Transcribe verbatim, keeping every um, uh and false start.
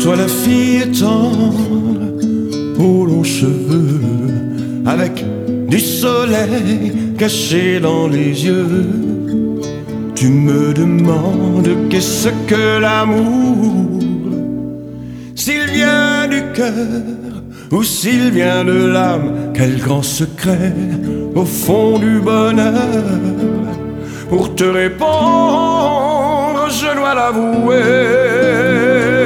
Toi la fille tendre aux longs cheveux, avec du soleil caché dans les yeux. Tu me demandes qu'est-ce que l'amour, s'il vient du cœur ou s'il vient de l'âme. Quel grand secret au fond du bonheur. Pour te répondre, je dois l'avouer,